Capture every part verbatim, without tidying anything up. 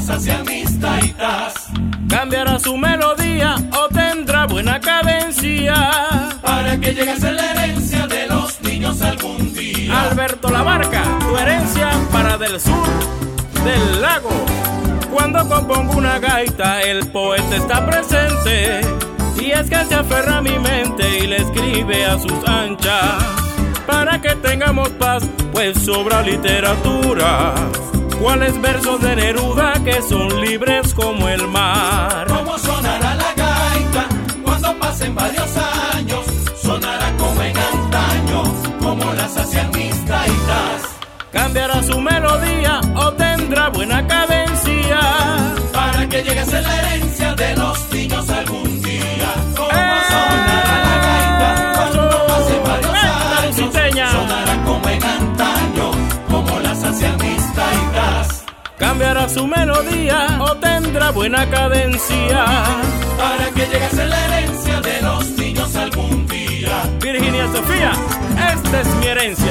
sacian mis taitas. Cambiará su melodía o tendrá buena cadencia, para que llegue a ser la herencia de los niños algún día. Alberto Labarca, tu herencia para del sur del lago. Cuando compongo una gaita, el poeta está presente, y es que se aferra a mi mente y le escribe a sus anchas, para que tengamos paz, pues sobra literatura. ¿Cuáles versos de Neruda que son libres como el mar? ¿Cómo sonará la gaita cuando pasen varios años? Sonará como en antaño, como las hacían mis taitas. Cambiará su melodía o tendrá buena cadencia, para que llegue a ser la herencia de los niños algún día. ¿Cómo ¡Eh! sonará la gaita cuando pasen varios años? Luciseña. Sonará como en antaño, como las hacían mis taitas. Cambiará su melodía o tendrá buena cadencia, para que llegue a ser la herencia de los niños algún día. Virginia Sofía, esta es mi herencia.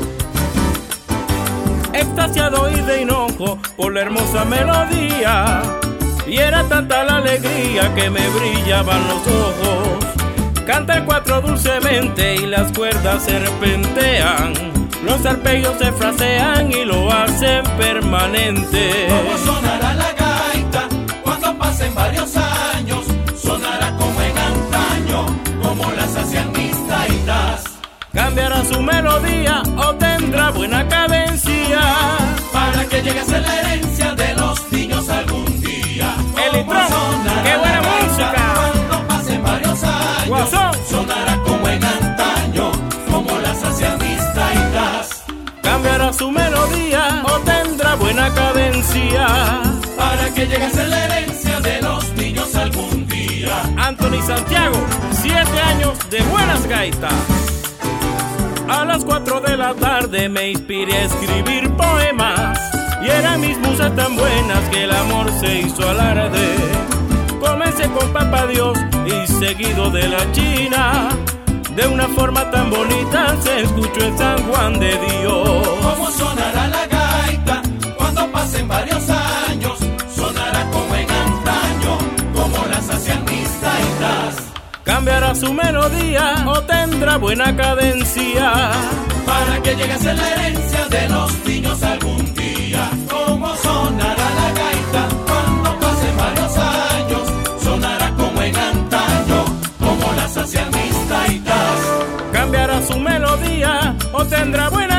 Extasiado y de hinojo por la hermosa melodía, y era tanta la alegría que me brillaban los ojos. Canta el cuatro dulcemente y las cuerdas serpentean, los arpegios se frasean y lo hacen permanente. ¿Cómo sonará la gaita cuando pasen varios años? Sonará como en antaño, como las hacían mis taitas. Cambiará su melodía o tendrá buena cadencia, para que llegue a ser la herencia de los niños algún día. El litrón, qué buena música. Cuando pasen varios años, Guasón. sonará como en antaño, como las hacían mis taitas. Cambiará su melodía o tendrá buena cadencia, para que llegue a ser la herencia de los niños algún día. Anthony Santiago, siete años de buenas gaitas. A las cuatro de la tarde me inspiré a escribir poemas, y eran mis musas tan buenas que el amor se hizo alarde. Comencé con Papá Dios y seguido de la China, de una forma tan bonita se escuchó en San Juan de Dios. ¿Cómo sonará la gaita cuando pasen varios años? Sonará como en antaño, como las hacían mis taitas. Cambiará su melodía o tendrá buena cadencia, para que llegue a ser la herencia de los niños algún día. ¿Cómo sonará la gaita cuando pasen varios años? Sonará como en antaño, como las hacían mis taitas. Cambiará su melodía o tendrá buena